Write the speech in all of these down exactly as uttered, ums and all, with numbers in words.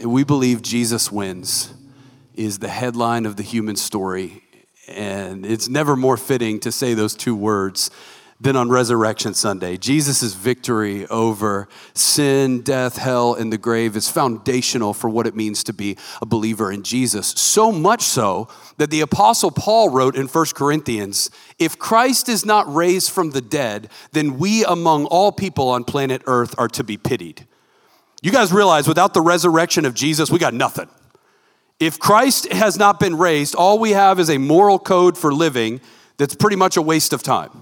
we believe Jesus wins is the headline of the human story. And it's never more fitting to say those two words than on Resurrection Sunday. Jesus' victory over sin, death, hell, and the grave is foundational for what it means to be a believer in Jesus. So much so that the Apostle Paul wrote in First Corinthians, if Christ is not raised from the dead, then we among all people on planet Earth are to be pitied. You guys realize without the resurrection of Jesus, we got nothing. If Christ has not been raised, all we have is a moral code for living that's pretty much a waste of time.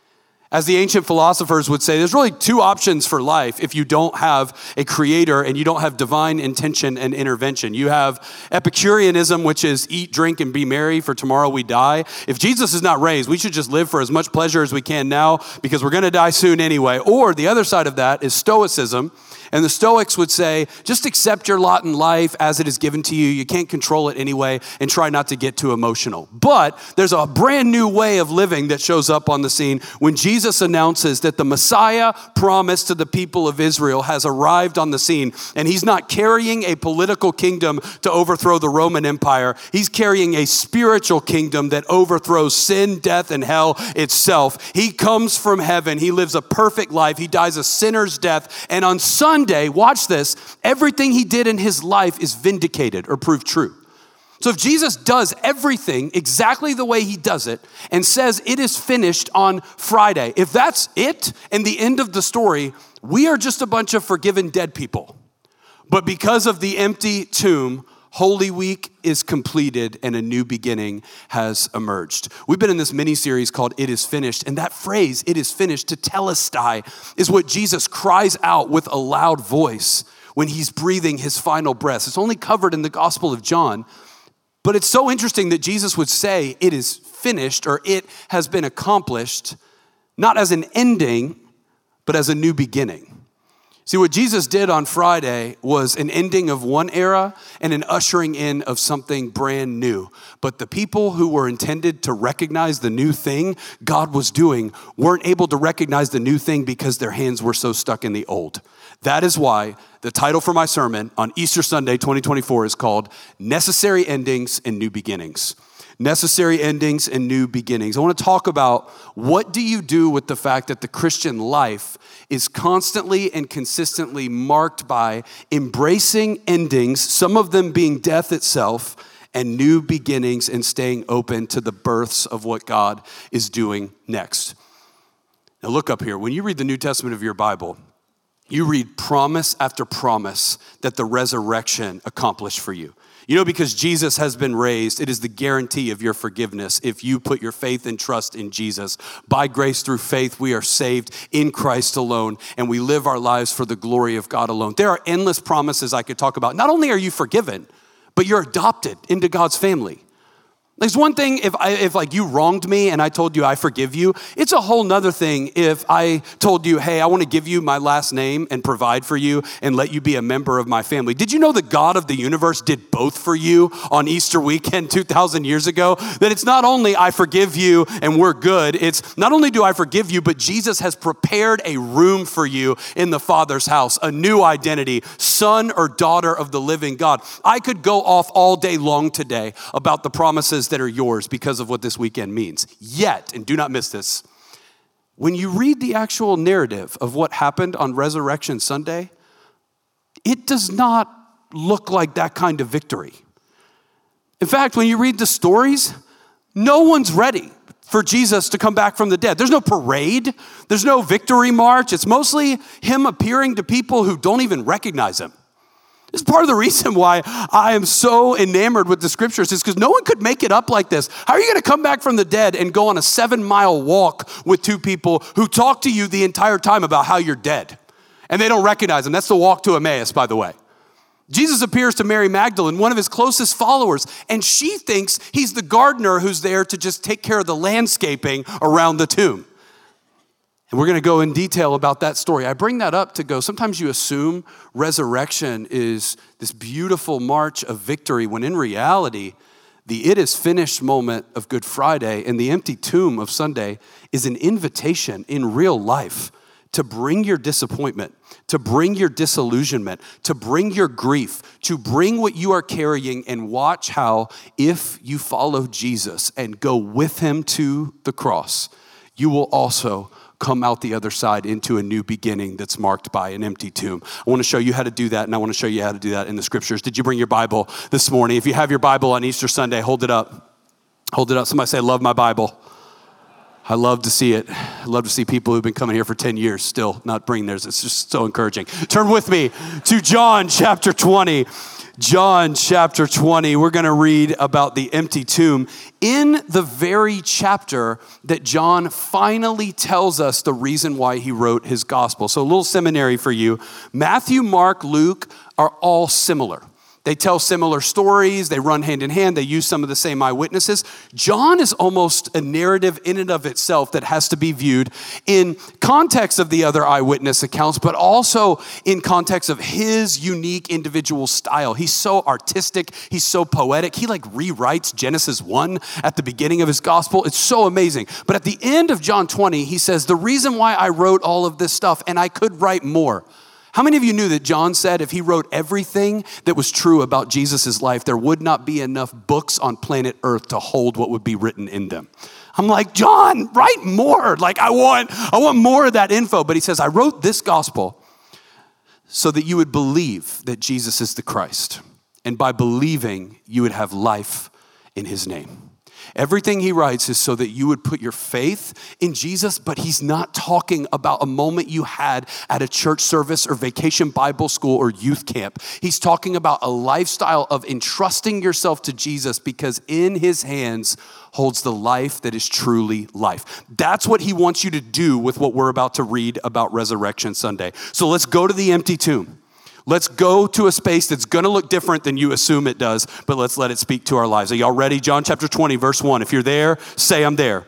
As the ancient philosophers would say, there's really two options for life if you don't have a creator and you don't have divine intention and intervention. You have Epicureanism, which is eat, drink, and be merry, for tomorrow we die. If Jesus is not raised, we should just live for as much pleasure as we can now because we're going to die soon anyway. Or the other side of that is Stoicism. And the Stoics would say, just accept your lot in life as it is given to you. You can't control it anyway, and try not to get too emotional. But there's a brand new way of living that shows up on the scene when Jesus announces that the Messiah promised to the people of Israel has arrived on the scene. And he's not carrying a political kingdom to overthrow the Roman Empire. He's carrying a spiritual kingdom that overthrows sin, death, and hell itself. He comes from heaven. He lives a perfect life. He dies a sinner's death. And on Sunday, Sunday, watch this, everything he did in his life is vindicated or proved true. So if Jesus does everything exactly the way he does it and says it is finished on Friday, if that's it and the end of the story, we are just a bunch of forgiven dead people. But because of the empty tomb, Holy Week is completed and a new beginning has emerged. We've been in this mini-series called It Is Finished, and that phrase, it is finished, tetelestai, is what Jesus cries out with a loud voice when he's breathing his final breath. It's only covered in the Gospel of John, but it's so interesting that Jesus would say it is finished or it has been accomplished, not as an ending, but as a new beginning. See, what Jesus did on Friday was an ending of one era and an ushering in of something brand new. But the people who were intended to recognize the new thing God was doing weren't able to recognize the new thing because their hands were so stuck in the old. That is why the title for my sermon on Easter Sunday twenty twenty-four is called Necessary Endings and New Beginnings. Necessary endings and new beginnings. I want to talk about what do you do with the fact that the Christian life is constantly and consistently marked by embracing endings, some of them being death itself, and new beginnings and staying open to the births of what God is doing next. Now look up here. When you read the New Testament of your Bible, you read promise after promise that the resurrection accomplished for you. You know, because Jesus has been raised, it is the guarantee of your forgiveness if you put your faith and trust in Jesus. By grace through faith, we are saved in Christ alone, and we live our lives for the glory of God alone. There are endless promises I could talk about. Not only are you forgiven, but you're adopted into God's family. There's one thing if I, if like you wronged me and I told you I forgive you. It's a whole nother thing if I told you, hey, I want to give you my last name and provide for you and let you be a member of my family. Did you know the God of the universe did both for you on Easter weekend two thousand years ago? That it's not only I forgive you and we're good. It's not only do I forgive you, but Jesus has prepared a room for you in the Father's house, a new identity, son or daughter of the living God. I could go off all day long today about the promises that are yours because of what this weekend means. Yet, and do not miss this, when you read the actual narrative of what happened on Resurrection Sunday, it does not look like that kind of victory. In fact, when you read the stories, no one's ready for Jesus to come back from the dead. There's no parade. There's no victory march. It's mostly him appearing to people who don't even recognize him. This is part of the reason why I am so enamored with the scriptures is because no one could make it up like this. How are you going to come back from the dead and go on a seven mile walk with two people who talk to you the entire time about how you're dead? And they don't recognize him. That's the walk to Emmaus, by the way. Jesus appears to Mary Magdalene, one of his closest followers, and she thinks he's the gardener who's there to just take care of the landscaping around the tomb. And we're going to go in detail about that story. I bring that up to go, sometimes you assume resurrection is this beautiful march of victory, when in reality, the it is finished moment of Good Friday and the empty tomb of Sunday is an invitation in real life to bring your disappointment, to bring your disillusionment, to bring your grief, to bring what you are carrying, and watch how, if you follow Jesus and go with him to the cross, you will also come out the other side into a new beginning that's marked by an empty tomb. I want to show you how to do that, and I want to show you how to do that in the scriptures. Did you bring your Bible this morning? If you have your Bible on Easter Sunday, hold it up. Hold it up. Somebody say, love my Bible. I love to see it. I love to see people who've been coming here for ten years still not bring theirs. It's just so encouraging. Turn with me to John chapter twenty. John chapter twenty. We're going to read about the empty tomb in the very chapter that John finally tells us the reason why he wrote his gospel. So a little seminary for you. Matthew, Mark, Luke are all similar. They tell similar stories. They run hand in hand. They use some of the same eyewitnesses. John is almost a narrative in and of itself that has to be viewed in context of the other eyewitness accounts, but also in context of his unique individual style. He's so artistic. He's so poetic. He like rewrites Genesis one at the beginning of his gospel. It's so amazing. But at the end of John twenty, he says, the reason why I wrote all of this stuff, and I could write more. How many of you knew that John said if he wrote everything that was true about Jesus' life, there would not be enough books on planet Earth to hold what would be written in them? I'm like, John, write more. Like I want, I want more of that info. But he says, I wrote this gospel so that you would believe that Jesus is the Christ. And by believing, you would have life in his name. Everything he writes is so that you would put your faith in Jesus, but he's not talking about a moment you had at a church service or vacation Bible school or youth camp. He's talking about a lifestyle of entrusting yourself to Jesus because in his hands holds the life that is truly life. That's what he wants you to do with what we're about to read about Resurrection Sunday. So let's go to the empty tomb. Let's go to a space that's going to look different than you assume it does, but let's let it speak to our lives. Are y'all ready? John chapter twenty, verse one. If you're there, say I'm there.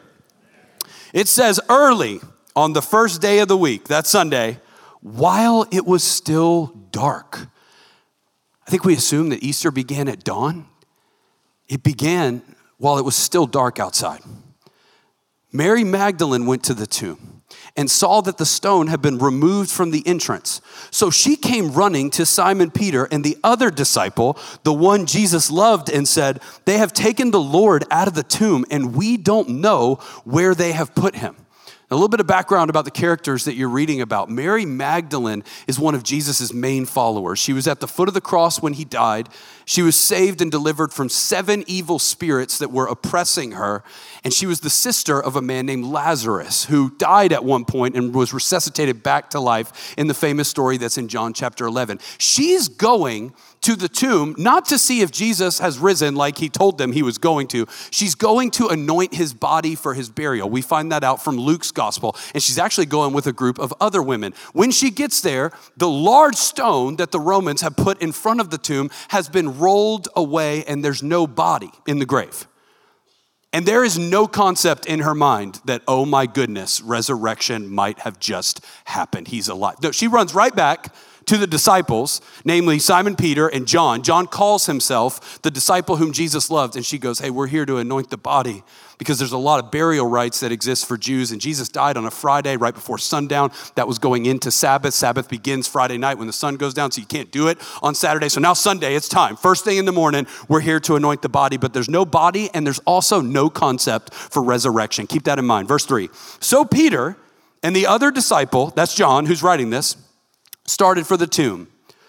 It says, early on the first day of the week, that's Sunday, while it was still dark. I think we assume that Easter began at dawn. It began while it was still dark outside. Mary Magdalene went to the tomb and saw that the stone had been removed from the entrance. So she came running to Simon Peter and the other disciple, the one Jesus loved, and said, they have taken the Lord out of the tomb and we don't know where they have put him. A little bit of background about the characters that you're reading about. Mary Magdalene is one of Jesus' main followers. She was at the foot of the cross when he died. She was saved and delivered from seven evil spirits that were oppressing her. And she was the sister of a man named Lazarus who died at one point and was resuscitated back to life in the famous story that's in John chapter eleven. She's going to the tomb, not to see if Jesus has risen like he told them he was going to. She's going to anoint his body for his burial. We find that out from Luke's gospel. And she's actually going with a group of other women. When she gets there, the large stone that the Romans have put in front of the tomb has been rolled away and there's no body in the grave. And there is no concept in her mind that, oh my goodness, resurrection might have just happened. He's alive. No, she runs right back to the disciples, namely Simon Peter and John. John calls himself the disciple whom Jesus loved, and she goes, hey, we're here to anoint the body because there's a lot of burial rites that exist for Jews, and Jesus died on a Friday right before sundown. That was going into Sabbath. Sabbath begins Friday night when the sun goes down, so you can't do it on Saturday. So now Sunday, it's time. First thing in the morning, we're here to anoint the body, but there's no body, and there's also no concept for resurrection. Keep that in mind. Verse three, so Peter and the other disciple, that's John who's writing this, started for the tomb.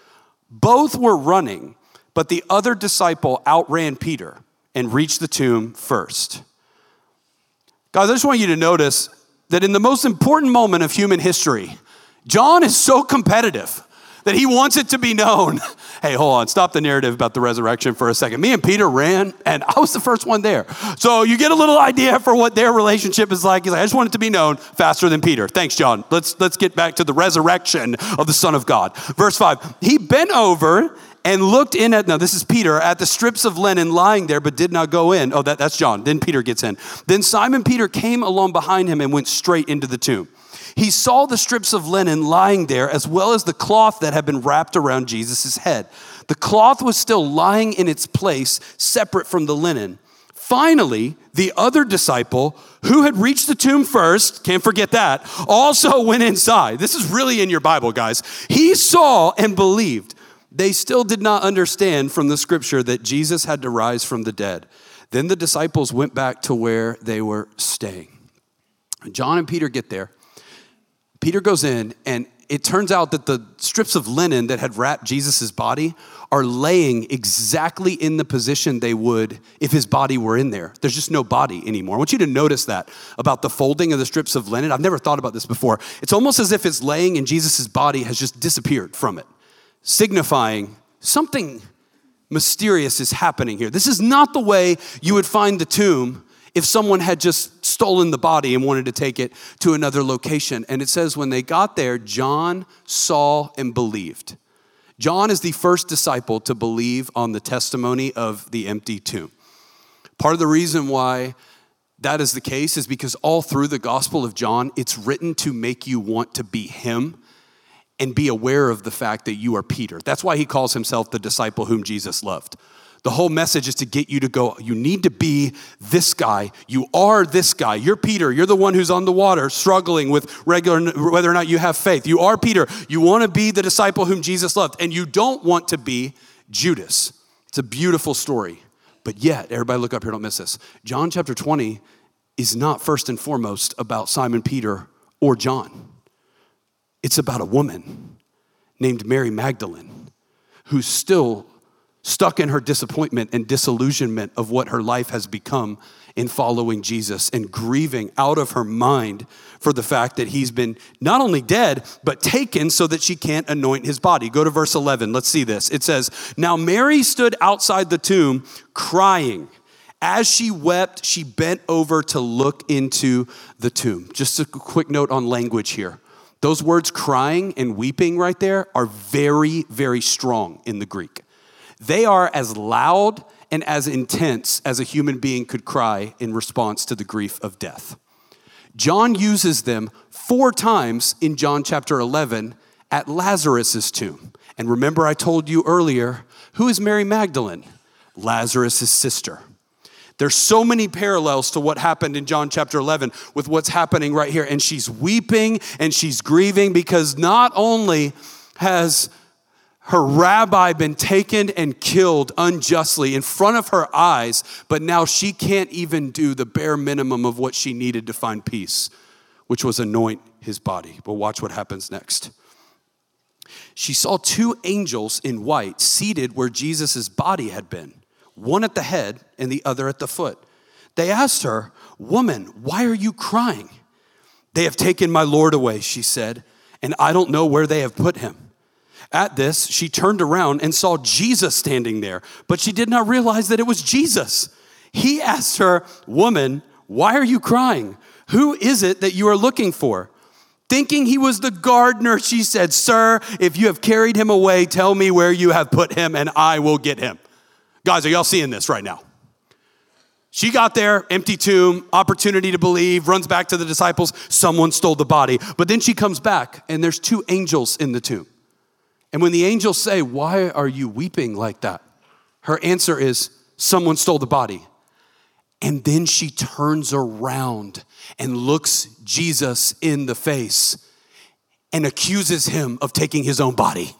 Both were running, but the other disciple outran Peter and reached the tomb first. Guys, I just want you to notice that in the most important moment of human history, John is so competitive that he wants it to be known. Hey, hold on, stop the narrative about the resurrection for a second. Me and Peter ran, and I was the first one there. So you get a little idea for what their relationship is like. He's like, I just want it to be known faster than Peter. Thanks, John. Let's, let's get back to the resurrection of the Son of God. Verse five, he bent over and looked in at, now this is Peter, at the strips of linen lying there, but did not go in. Oh, that, that's John. Then Peter gets in. Then Simon Peter came along behind him and went straight into the tomb. He saw the strips of linen lying there, as well as the cloth that had been wrapped around Jesus' head. The cloth was still lying in its place, separate from the linen. Finally, the other disciple who had reached the tomb first, can't forget that, also went inside. This is really in your Bible, guys. He saw and believed. They still did not understand from the scripture that Jesus had to rise from the dead. Then the disciples went back to where they were staying. John and Peter get there. Peter goes in, and it turns out that the strips of linen that had wrapped Jesus' body are laying exactly in the position they would if his body were in there. There's just no body anymore. I want you to notice that about the folding of the strips of linen. I've never thought about this before. It's almost as if it's laying and Jesus' body has just disappeared from it, signifying something mysterious is happening here. This is not the way you would find the tomb if someone had just stolen the body and wanted to take it to another location. And it says when they got there, John saw and believed. John is the first disciple to believe on the testimony of the empty tomb. Part of the reason why that is the case is because all through the Gospel of John, it's written to make you want to be him and be aware of the fact that you are Peter. That's why he calls himself the disciple whom Jesus loved. The whole message is to get you to go, you need to be this guy. You are this guy. You're Peter. You're the one who's on the water struggling with regular, whether or not you have faith. You are Peter. You want to be the disciple whom Jesus loved, and you don't want to be Judas. It's a beautiful story. But yet, everybody look up here, don't miss this. John chapter twenty is not first and foremost about Simon Peter or John. It's about a woman named Mary Magdalene who's still stuck in her disappointment and disillusionment of what her life has become in following Jesus and grieving out of her mind for the fact that he's been not only dead, but taken so that she can't anoint his body. Go to verse eleven. Let's see this. It says, "Now Mary stood outside the tomb crying. As she wept, she bent over to look into the tomb." Just a quick note on language here. Those words crying and weeping right there are very, very strong in the Greek. They are as loud and as intense as a human being could cry in response to the grief of death. John uses them four times in John chapter eleven at Lazarus' tomb. And remember I told you earlier, who is Mary Magdalene? Lazarus' sister. There's so many parallels to what happened in John chapter eleven with what's happening right here. And she's weeping and she's grieving because not only has her rabbi been taken and killed unjustly in front of her eyes, but now she can't even do the bare minimum of what she needed to find peace, which was anoint his body. But watch what happens next. She saw two angels in white seated where Jesus' body had been, one at the head and the other at the foot. They asked her, "Woman, why are you crying?" "They have taken my Lord away," she said, "and I don't know where they have put him." At this, she turned around and saw Jesus standing there, but she did not realize that it was Jesus. He asked her, "Woman, why are you crying? Who is it that you are looking for?" Thinking he was the gardener, she said, "Sir, if you have carried him away, tell me where you have put him and I will get him." Guys, are y'all seeing this right now? She got there, empty tomb, opportunity to believe, runs back to the disciples. Someone stole the body. But then she comes back and there's two angels in the tomb. And when the angels say, "Why are you weeping like that?" her answer is, "Someone stole the body." And then she turns around and looks Jesus in the face and accuses him of taking his own body.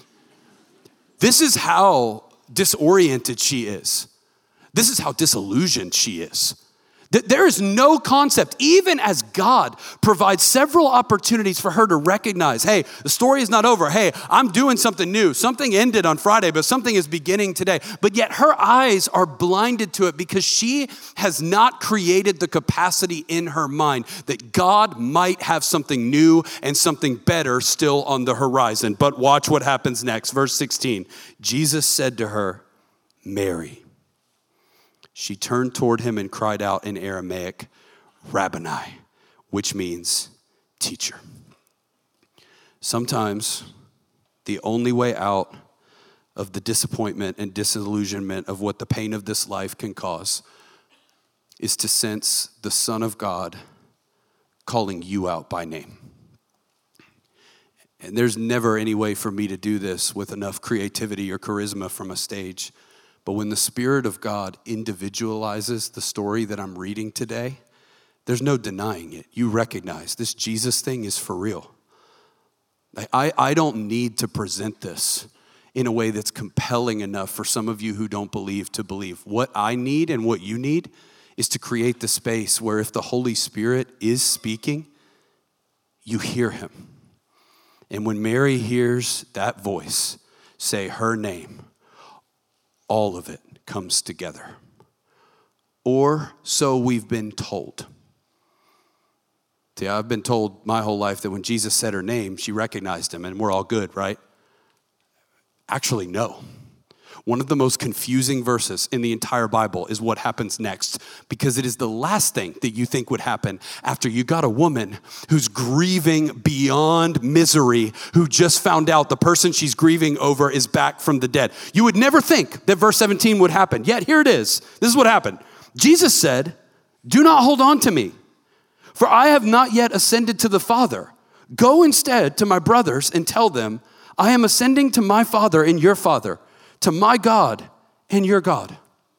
This is how disoriented she is. This is how disillusioned she is. There is no concept, even as God provides several opportunities for her to recognize, hey, the story is not over. Hey, I'm doing something new. Something ended on Friday, but something is beginning today. But yet her eyes are blinded to it because she has not created the capacity in her mind that God might have something new and something better still on the horizon. But watch what happens next. Verse sixteen, Jesus said to her, "Mary." She turned toward him and cried out in Aramaic, "Rabboni," which means teacher. Sometimes the only way out of the disappointment and disillusionment of what the pain of this life can cause is to sense the Son of God calling you out by name. And there's never any way for me to do this with enough creativity or charisma from a stage. But when the Spirit of God individualizes the story that I'm reading today, there's no denying it. You recognize this Jesus thing is for real. I, I don't need to present this in a way that's compelling enough for some of you who don't believe to believe. What I need and what you need is to create the space where if the Holy Spirit is speaking, you hear him. And when Mary hears that voice say her name, all of it comes together. Or so we've been told. See, I've been told my whole life that when Jesus said her name, she recognized him and we're all good, right? Actually, no. One of the most confusing verses in the entire Bible is what happens next, because it is the last thing that you think would happen after you got a woman who's grieving beyond misery, who just found out the person she's grieving over is back from the dead. You would never think that verse seventeen would happen, yet here it is. This is what happened. Jesus said, "Do not hold on to me, for I have not yet ascended to the Father. Go instead to my brothers and tell them, I am ascending to my Father and your Father, to my God and your God."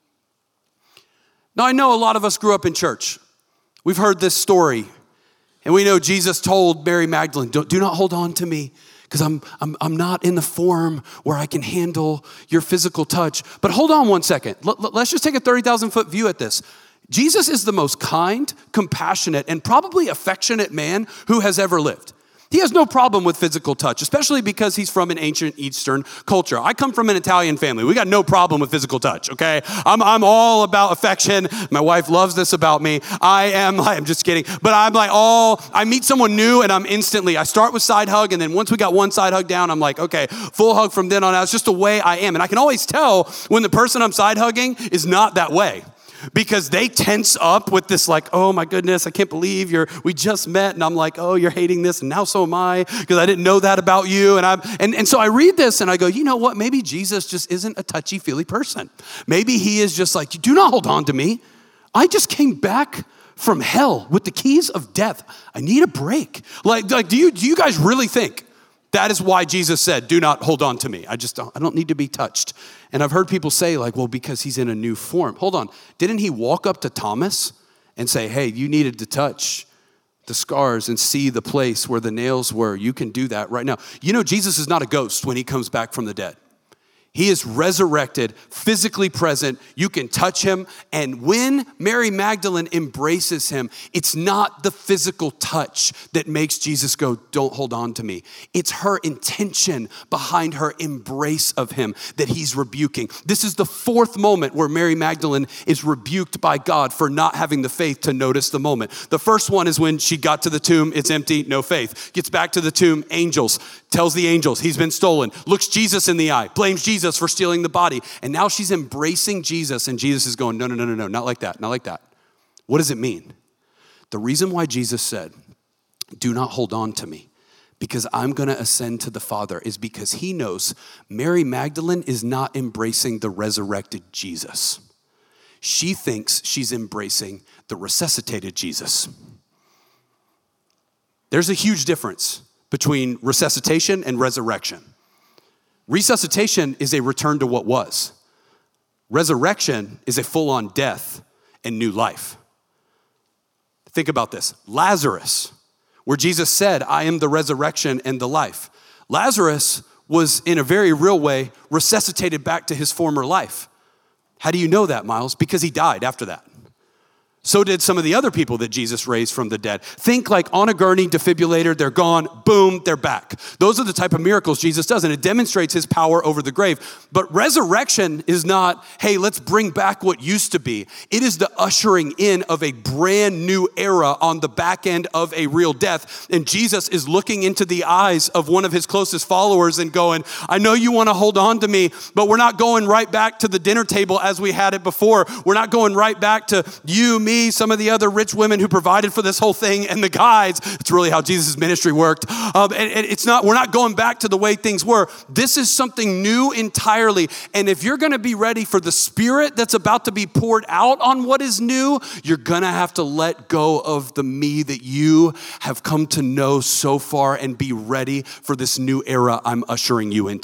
Now, I know a lot of us grew up in church. We've heard this story, and we know Jesus told Mary Magdalene, do, do not hold on to me, because I'm, I'm, I'm not in the form where I can handle your physical touch. But hold on one second. Let, let's just take a thirty thousand foot view at this. Jesus is the most kind, compassionate, and probably affectionate man who has ever lived. He has no problem with physical touch, especially because he's from an ancient Eastern culture. I come from an Italian family. We got no problem with physical touch, okay? I'm, I'm all about affection. My wife loves this about me. I am, I'm just kidding, but I'm like all, I meet someone new and I'm instantly, I start with side hug, and then once we got one side hug down, I'm like, okay, full hug from then on out. It's just the way I am. And I can always tell when the person I'm side hugging is not that way, because they tense up with this like, oh my goodness, I can't believe you're, we just met. And I'm like, oh, you're hating this. And now so am I, because I didn't know that about you. And I'm, and, and so I read this and I go, you know what? Maybe Jesus just isn't a touchy-feely person. Maybe he is just like, do not hold on to me. I just came back from hell with the keys of death. I need a break. Like, like do you, do you guys really think that is why Jesus said, do not hold on to me? I just don't, I don't need to be touched. And I've heard people say like, well, because he's in a new form. Hold on. Didn't he walk up to Thomas and say, hey, you needed to touch the scars and see the place where the nails were? You can do that right now. You know, Jesus is not a ghost when he comes back from the dead. He is resurrected, physically present. You can touch him. And when Mary Magdalene embraces him, it's not the physical touch that makes Jesus go, don't hold on to me. It's her intention behind her embrace of him that he's rebuking. This is the fourth moment where Mary Magdalene is rebuked by God for not having the faith to notice the moment. The first one is when she got to the tomb, it's empty, no faith. Gets back to the tomb, angels, tells the angels he's been stolen, looks Jesus in the eye, blames Jesus for stealing the body. And now she's embracing Jesus, and Jesus is going, no, no, no, no, no, not like that, not like that. What does it mean? The reason why Jesus said, do not hold on to me, because I'm going to ascend to the Father, is because he knows Mary Magdalene is not embracing the resurrected Jesus. She thinks she's embracing the resuscitated Jesus. There's a huge difference between resuscitation and resurrection. Resuscitation is a return to what was. Resurrection is a full-on death and new life. Think about this. Lazarus, where Jesus said, I am the resurrection and the life. Lazarus was, in a very real way, resuscitated back to his former life. How do you know that, Miles? Because he died after that. So did some of the other people that Jesus raised from the dead. Think like on a gurney, defibrillator, they're gone, boom, they're back. Those are the type of miracles Jesus does, and it demonstrates his power over the grave. But resurrection is not, hey, let's bring back what used to be. It is the ushering in of a brand new era on the back end of a real death. And Jesus is looking into the eyes of one of his closest followers and going, I know you want to hold on to me, but we're not going right back to the dinner table as we had it before. We're not going right back to you, me, some of the other rich women who provided for this whole thing, and the guys. It's really how Jesus' ministry worked. Um, and, and it's not, we're not going back to the way things were. This is something new entirely. And if you're going to be ready for the Spirit that's about to be poured out on what is new, you're going to have to let go of the me that you have come to know so far and be ready for this new era I'm ushering you into.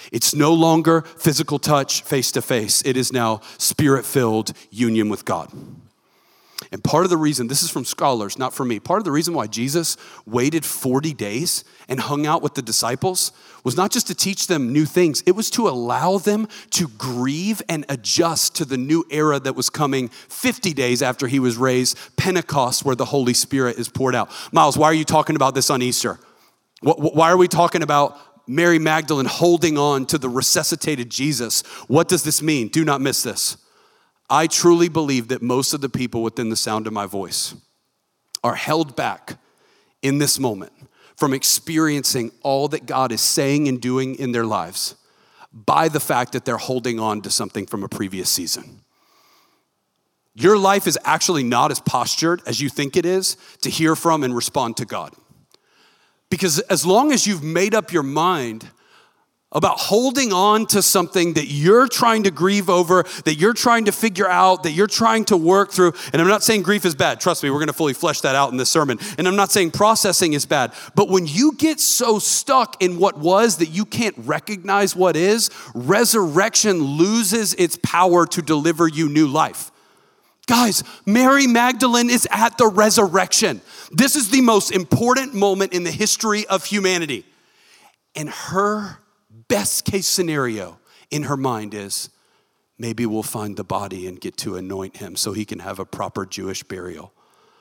It's no longer physical touch, face to face. It is now spirit-filled union with God. And part of the reason, this is from scholars, not from me, part of the reason why Jesus waited forty days and hung out with the disciples was not just to teach them new things, it was to allow them to grieve and adjust to the new era that was coming fifty days after he was raised, Pentecost, where the Holy Spirit is poured out. Miles, why are you talking about this on Easter? Why are we talking about Mary Magdalene holding on to the resuscitated Jesus? What does this mean? Do not miss this. I truly believe that most of the people within the sound of my voice are held back in this moment from experiencing all that God is saying and doing in their lives by the fact that they're holding on to something from a previous season. Your life is actually not as postured as you think it is to hear from and respond to God. Because as long as you've made up your mind about holding on to something that you're trying to grieve over, that you're trying to figure out, that you're trying to work through. And I'm not saying grief is bad. Trust me, we're going to fully flesh that out in this sermon. And I'm not saying processing is bad. But when you get so stuck in what was that you can't recognize what is, resurrection loses its power to deliver you new life. Guys, Mary Magdalene is at the resurrection. This is the most important moment in the history of humanity. And her best case scenario in her mind is, maybe we'll find the body and get to anoint him so he can have a proper Jewish burial.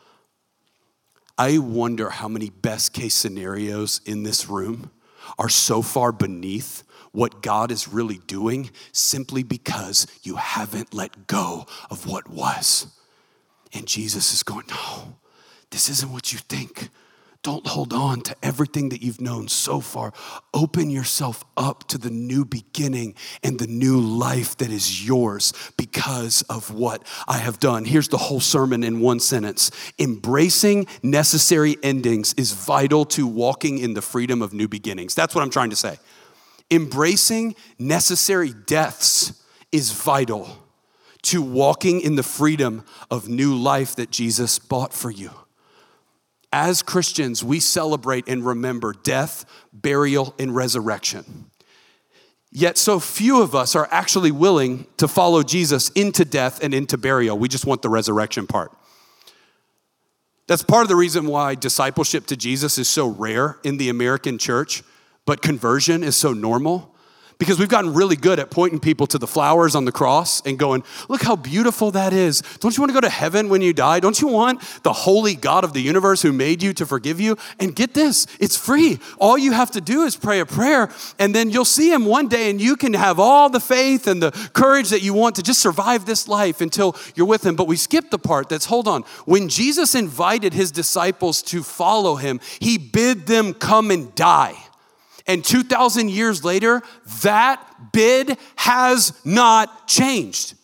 I wonder how many best case scenarios in this room are so far beneath what God is really doing simply because you haven't let go of what was. And Jesus is going, no, this isn't what you think. Don't hold on to everything that you've known so far. Open yourself up to the new beginning and the new life that is yours because of what I have done. Here's the whole sermon in one sentence. Embracing necessary endings is vital to walking in the freedom of new beginnings. That's what I'm trying to say. Embracing necessary deaths is vital to walking in the freedom of new life that Jesus bought for you. As Christians, we celebrate and remember death, burial, and resurrection. Yet so few of us are actually willing to follow Jesus into death and into burial. We just want the resurrection part. That's part of the reason why discipleship to Jesus is so rare in the American church, but conversion is so normal. Because we've gotten really good at pointing people to the flowers on the cross and going, look how beautiful that is. Don't you want to go to heaven when you die? Don't you want the holy God of the universe who made you to forgive you? And get this, it's free. All you have to do is pray a prayer and then you'll see him one day and you can have all the faith and the courage that you want to just survive this life until you're with him. But we skip the part that's, hold on, when Jesus invited his disciples to follow him, he bid them come and die. And two thousand years later, that bid has not changed.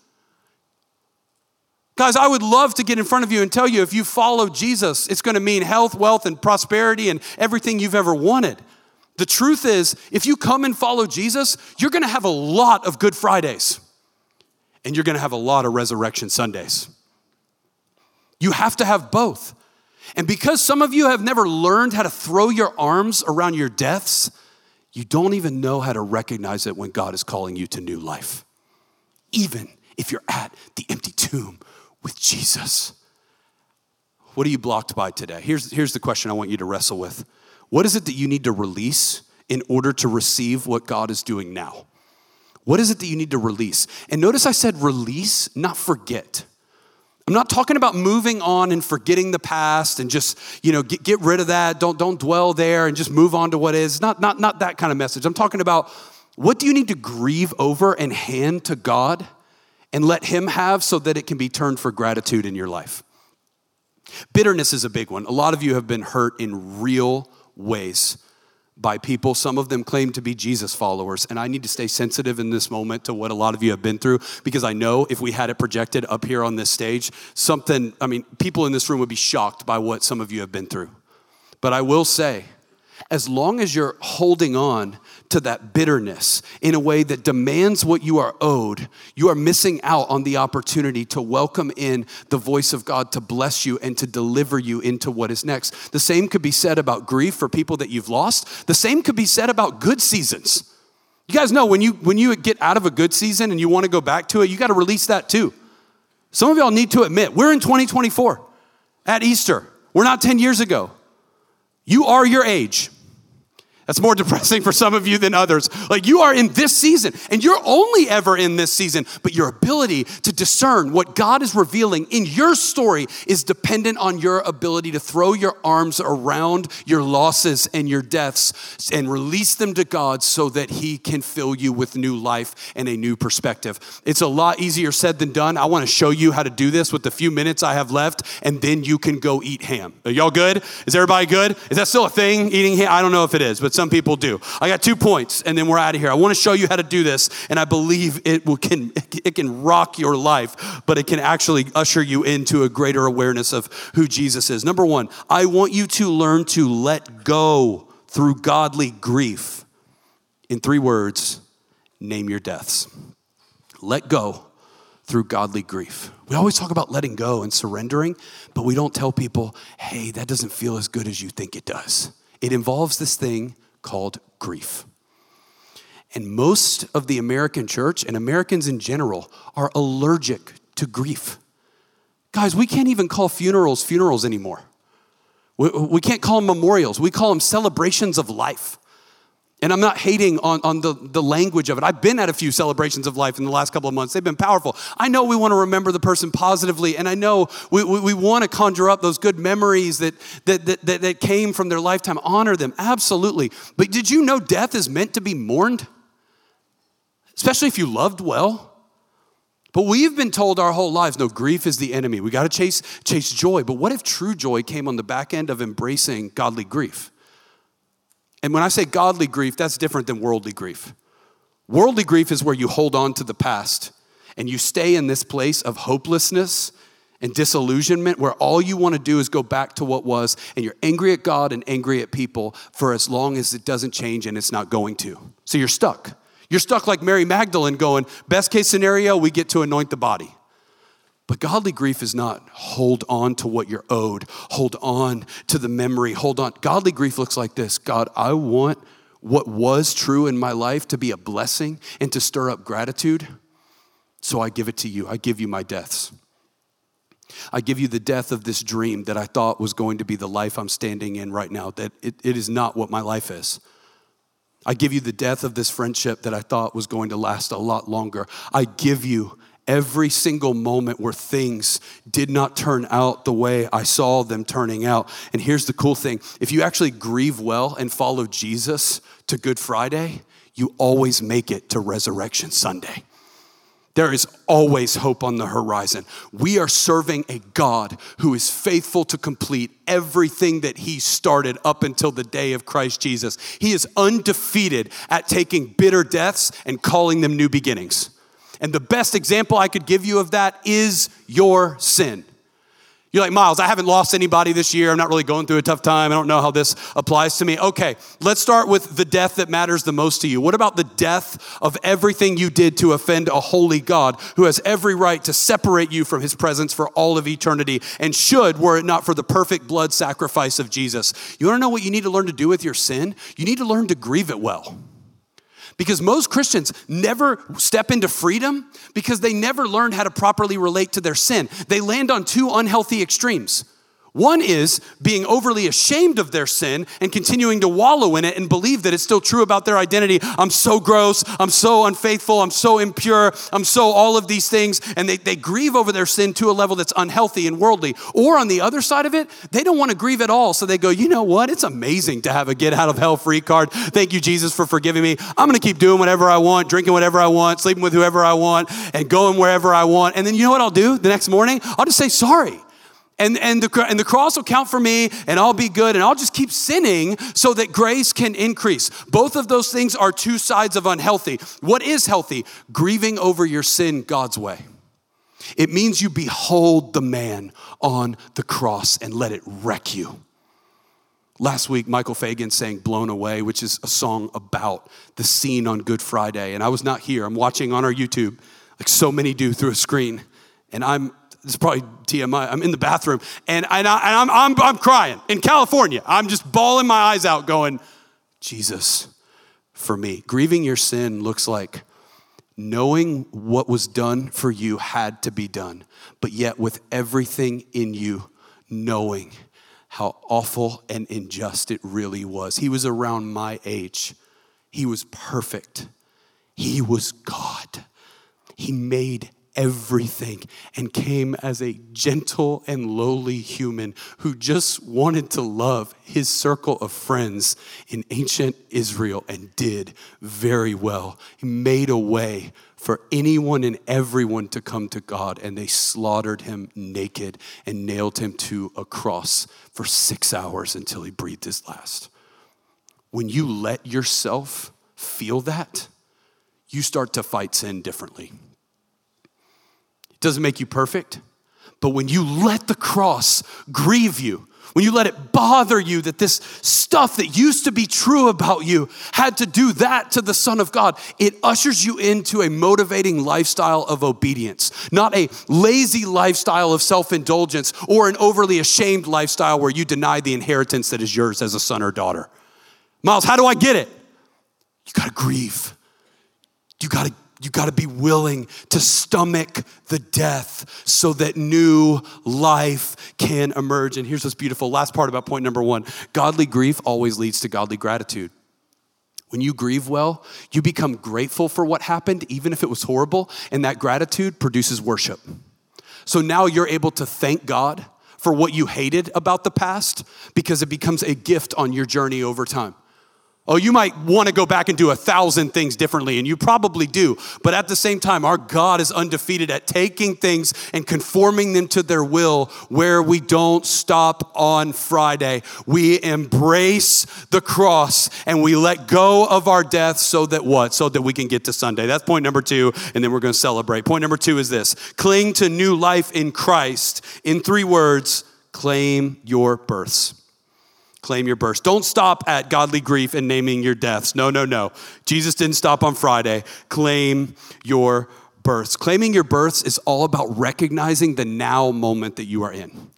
Guys, I would love to get in front of you and tell you if you follow Jesus, it's going to mean health, wealth, and prosperity and everything you've ever wanted. The truth is, if you come and follow Jesus, you're going to have a lot of Good Fridays. And you're going to have a lot of Resurrection Sundays. You have to have both. And because some of you have never learned how to throw your arms around your deaths, you don't even know how to recognize it when God is calling you to new life. Even if you're at the empty tomb with Jesus. What are you blocked by today? Here's, here's the question I want you to wrestle with. What is it that you need to release in order to receive what God is doing now? What is it that you need to release? And notice I said release, not forget. I'm not talking about moving on and forgetting the past and just, you know, get, get rid of that. Don't, don't dwell there and just move on to what is. Not, not, not that kind of message. I'm talking about what do you need to grieve over and hand to God and let him have so that it can be turned for gratitude in your life. Bitterness is a big one. A lot of you have been hurt in real ways by people. Some of them claim to be Jesus followers. And I need to stay sensitive in this moment to what a lot of you have been through, because I know if we had it projected up here on this stage, something, I mean, people in this room would be shocked by what some of you have been through. But I will say, as long as you're holding on to that bitterness in a way that demands what you are owed, you are missing out on the opportunity to welcome in the voice of God to bless you and to deliver you into what is next. The same could be said about grief for people that you've lost. The same could be said about good seasons. You guys know when you when you get out of a good season and you want to go back to it, you got to release that too. Some of y'all need to admit, we're in twenty twenty-four at Easter. We're not ten years ago. You are your age. That's more depressing for some of you than others. Like you are in this season and you're only ever in this season, but your ability to discern what God is revealing in your story is dependent on your ability to throw your arms around your losses and your deaths and release them to God so that he can fill you with new life and a new perspective. It's a lot easier said than done. I want to show you how to do this with the few minutes I have left, and then you can go eat ham. Are y'all good? Is everybody good? Is that still a thing, eating ham? I don't know if it is, but some people do. I got two points and then we're out of here. I want to show you how to do this, and I believe it will can it can rock your life, but it can actually usher you into a greater awareness of who Jesus is. Number one, I want you to learn to let go through godly grief. In three words, name your deaths. Let go through godly grief. We always talk about letting go and surrendering, but we don't tell people, hey, that doesn't feel as good as you think it does. It involves this thing called grief. And most of the American church and Americans in general are allergic to grief. Guys, we can't even call funerals funerals anymore. We, we can't call them memorials. We call them celebrations of life. And I'm not hating on, on the, the language of it. I've been at a few celebrations of life in the last couple of months. They've been powerful. I know we want to remember the person positively, and I know we, we, we want to conjure up those good memories that, that, that, that, that came from their lifetime. Honor them, absolutely. But did you know death is meant to be mourned? Especially if you loved well. But we've been told our whole lives, no, grief is the enemy. We got to chase, chase joy. But what if true joy came on the back end of embracing godly grief? And when I say godly grief, that's different than worldly grief. Worldly grief is where you hold on to the past and you stay in this place of hopelessness and disillusionment where all you want to do is go back to what was, and you're angry at God and angry at people for as long as it doesn't change, and it's not going to. So you're stuck. You're stuck like Mary Magdalene going, best case scenario, we get to anoint the body. But godly grief is not hold on to what you're owed. Hold on to the memory. Hold on. Godly grief looks like this. God, I want what was true in my life to be a blessing and to stir up gratitude. So I give it to you. I give you my deaths. I give you the death of this dream that I thought was going to be the life I'm standing in right now, that it, it is not what my life is. I give you the death of this friendship that I thought was going to last a lot longer. I give you every single moment where things did not turn out the way I saw them turning out. And here's the cool thing. If you actually grieve well and follow Jesus to Good Friday, you always make it to Resurrection Sunday. There is always hope on the horizon. We are serving a God who is faithful to complete everything that he started up until the day of Christ Jesus. He is undefeated at taking bitter deaths and calling them new beginnings. And the best example I could give you of that is your sin. You're like, Miles, I haven't lost anybody this year. I'm not really going through a tough time. I don't know how this applies to me. Okay, let's start with the death that matters the most to you. What about the death of everything you did to offend a holy God who has every right to separate you from his presence for all of eternity and should, were it not for the perfect blood sacrifice of Jesus? You want to know what you need to learn to do with your sin? You need to learn to grieve it well. Because most Christians never step into freedom because they never learned how to properly relate to their sin. They land on two unhealthy extremes. One is being overly ashamed of their sin and continuing to wallow in it and believe that it's still true about their identity. I'm so gross. I'm so unfaithful. I'm so impure. I'm so all of these things. And they, they grieve over their sin to a level that's unhealthy and worldly. Or on the other side of it, they don't want to grieve at all. So they go, you know what? It's amazing to have a get out of hell free card. Thank you, Jesus, for forgiving me. I'm going to keep doing whatever I want, drinking whatever I want, sleeping with whoever I want, and going wherever I want. And then you know what I'll do the next morning? I'll just say sorry. And, and, the, and the cross will count for me, and I'll be good, and I'll just keep sinning so that grace can increase. Both of those things are two sides of unhealthy. What is healthy? Grieving over your sin God's way. It means you behold the man on the cross and let it wreck you. Last week, Michael Fagan sang Blown Away, which is a song about the scene on Good Friday. And I was not here. I'm watching on our YouTube, like so many do through a screen. And I'm It's probably T M I. I'm in the bathroom, and, and, I, and I'm, I'm, I'm crying in California. I'm just bawling my eyes out going, Jesus, for me. Grieving your sin looks like knowing what was done for you had to be done, but yet with everything in you, knowing how awful and unjust it really was. He was around my age. He was perfect. He was God. He made everything and came as a gentle and lowly human who just wanted to love his circle of friends in ancient Israel and did very well. He made a way for anyone and everyone to come to God, and they slaughtered him naked and nailed him to a cross for six hours until he breathed his last. When you let yourself feel that, you start to fight sin differently. It doesn't make you perfect, but when you let the cross grieve you, when you let it bother you that this stuff that used to be true about you had to do that to the Son of God, it ushers you into a motivating lifestyle of obedience, not a lazy lifestyle of self-indulgence or an overly ashamed lifestyle where you deny the inheritance that is yours as a son or daughter. Miles, how do I get it? You gotta grieve. You gotta You got to be willing to stomach the death so that new life can emerge. And here's what's beautiful. Last part about point number one. Godly grief always leads to godly gratitude. When you grieve well, you become grateful for what happened, even if it was horrible, and that gratitude produces worship. So now you're able to thank God for what you hated about the past because it becomes a gift on your journey over time. Oh, you might want to go back and do a thousand things differently, and you probably do. But at the same time, our God is undefeated at taking things and conforming them to their will where we don't stop on Friday. We embrace the cross and we let go of our death so that what? So that we can get to Sunday. That's point number two, and then we're going to celebrate. Point number two is this. Cling to new life in Christ. In three words, claim your births. Claim your births. Don't stop at godly grief and naming your deaths. No, no, no. Jesus didn't stop on Friday. Claim your births. Claiming your births is all about recognizing the now moment that you are in.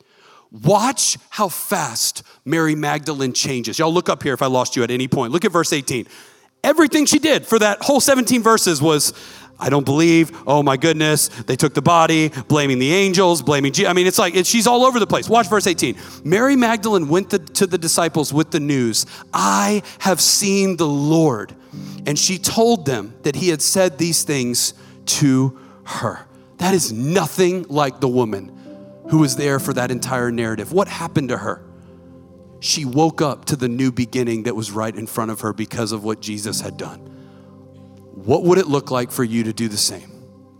Watch how fast Mary Magdalene changes. Y'all look up here if I lost you at any point. Look at verse eighteen. Everything she did for that whole seventeen verses was, I don't believe, oh my goodness, they took the body, blaming the angels, blaming Jesus. I mean, it's like, it, she's all over the place. Watch verse eighteen. Mary Magdalene went to, to the disciples with the news, I have seen the Lord. And she told them that he had said these things to her. That is nothing like the woman who was there for that entire narrative. What happened to her? She woke up to the new beginning that was right in front of her because of what Jesus had done. What would it look like for you to do the same?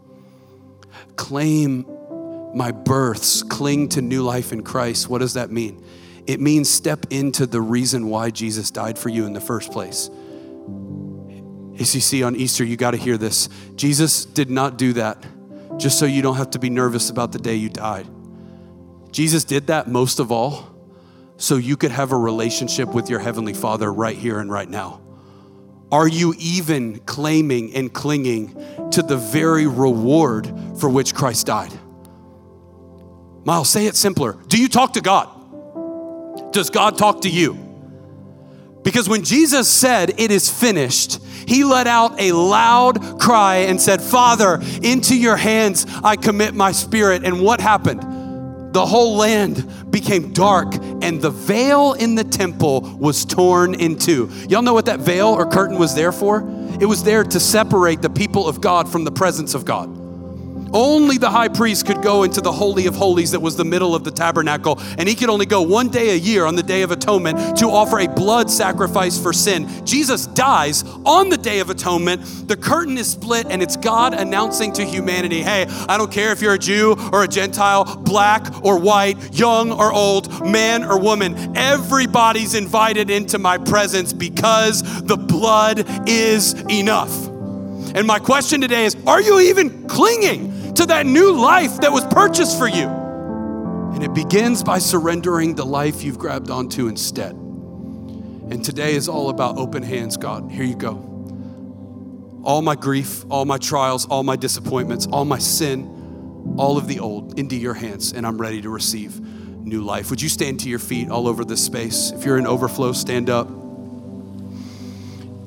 Claim my births, cling to new life in Christ. What does that mean? It means step into the reason why Jesus died for you in the first place. A C C on Easter, you got to hear this. Jesus did not do that just so you don't have to be nervous about the day you died. Jesus did that most of all so you could have a relationship with your Heavenly Father right here and right now. Are you even claiming and clinging to the very reward for which Christ died? Miles, say it simpler. Do you talk to God? Does God talk to you? Because when Jesus said, it is finished, he let out a loud cry and said, Father, into your hands I commit my spirit. And what happened? The whole land became dark and the veil in the temple was torn in two. Y'all know what that veil or curtain was there for? It was there to separate the people of God from the presence of God. Only the high priest could go into the Holy of Holies that was the middle of the tabernacle, and he could only go one day a year on the Day of Atonement to offer a blood sacrifice for sin. Jesus dies on the Day of Atonement. The curtain is split, and it's God announcing to humanity, hey, I don't care if you're a Jew or a Gentile, black or white, young or old, man or woman, everybody's invited into my presence because the blood is enough. And my question today is, are you even clinging to that new life that was purchased for you? And it begins by surrendering the life you've grabbed onto instead. And today is all about open hands, God. Here you go. All my grief, all my trials, all my disappointments, all my sin, all of the old into your hands, and I'm ready to receive new life. Would you stand to your feet all over this space? If you're in overflow, stand up.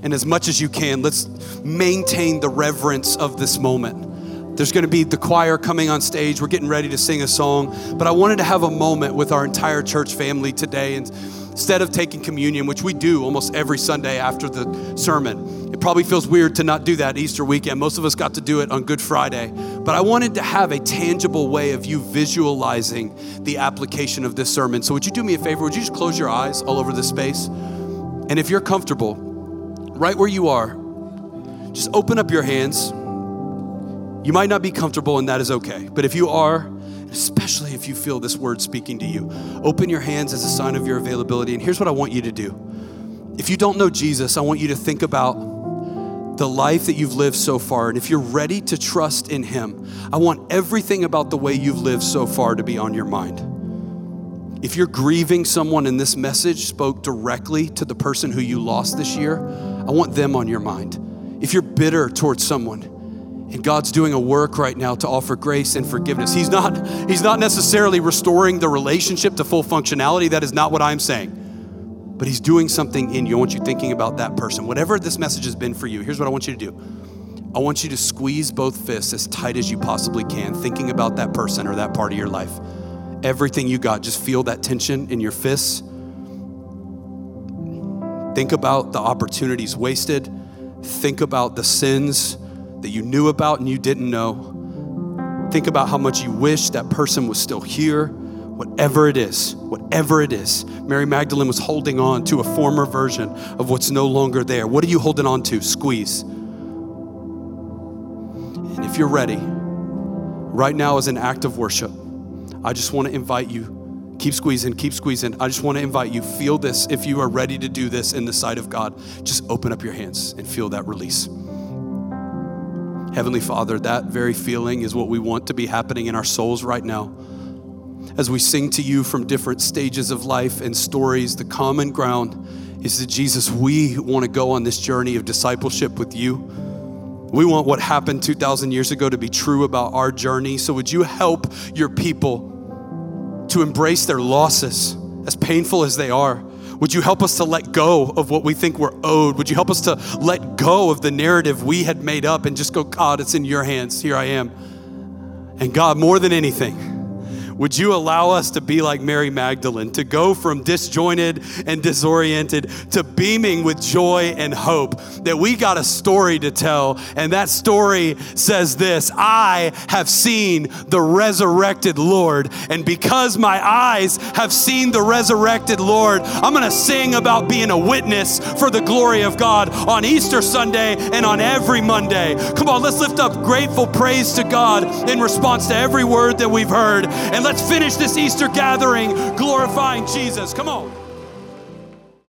And as much as you can, let's maintain the reverence of this moment. There's gonna be the choir coming on stage. We're getting ready to sing a song, but I wanted to have a moment with our entire church family today. And instead of taking communion, which we do almost every Sunday after the sermon, it probably feels weird to not do that Easter weekend. Most of us got to do it on Good Friday. But I wanted to have a tangible way of you visualizing the application of this sermon. So would you do me a favor? Would you just close your eyes all over this space? And if you're comfortable, right where you are, just open up your hands. You might not be comfortable, and that is okay. But if you are, especially if you feel this word speaking to you, open your hands as a sign of your availability. And here's what I want you to do. If you don't know Jesus, I want you to think about the life that you've lived so far. And if you're ready to trust in him, I want everything about the way you've lived so far to be on your mind. If you're grieving someone and this message spoke directly to the person who you lost this year, I want them on your mind. If you're bitter towards someone and God's doing a work right now to offer grace and forgiveness, he's not, he's not necessarily restoring the relationship to full functionality. That is not what I'm saying. But he's doing something in you. I want you thinking about that person. Whatever this message has been for you, here's what I want you to do. I want you to squeeze both fists as tight as you possibly can, thinking about that person or that part of your life. Everything you got, just feel that tension in your fists. Think about the opportunities wasted. Think about the sins that you knew about and you didn't know. Think about how much you wish that person was still here. Whatever it is, whatever it is. Mary Magdalene was holding on to a former version of what's no longer there. What are you holding on to? Squeeze. And if you're ready, right now as an act of worship, I just want to invite you, keep squeezing, keep squeezing. I just want to invite you, feel this. If you are ready to do this in the sight of God, just open up your hands and feel that release. Heavenly Father, that very feeling is what we want to be happening in our souls right now. As we sing to you from different stages of life and stories, the common ground is that, Jesus, we want to go on this journey of discipleship with you. We want what happened two thousand years ago to be true about our journey. So would you help your people to embrace their losses, as painful as they are? Would you help us to let go of what we think we're owed? Would you help us to let go of the narrative we had made up and just go, God, it's in your hands. Here I am. And God, more than anything, would you allow us to be like Mary Magdalene, to go from disjointed and disoriented to beaming with joy and hope, that we got a story to tell. And that story says this: I have seen the resurrected Lord. And because my eyes have seen the resurrected Lord, I'm going to sing about being a witness for the glory of God on Easter Sunday and on every Monday. Come on, let's lift up grateful praise to God in response to every word that we've heard. And let's finish this Easter gathering glorifying Jesus. Come on.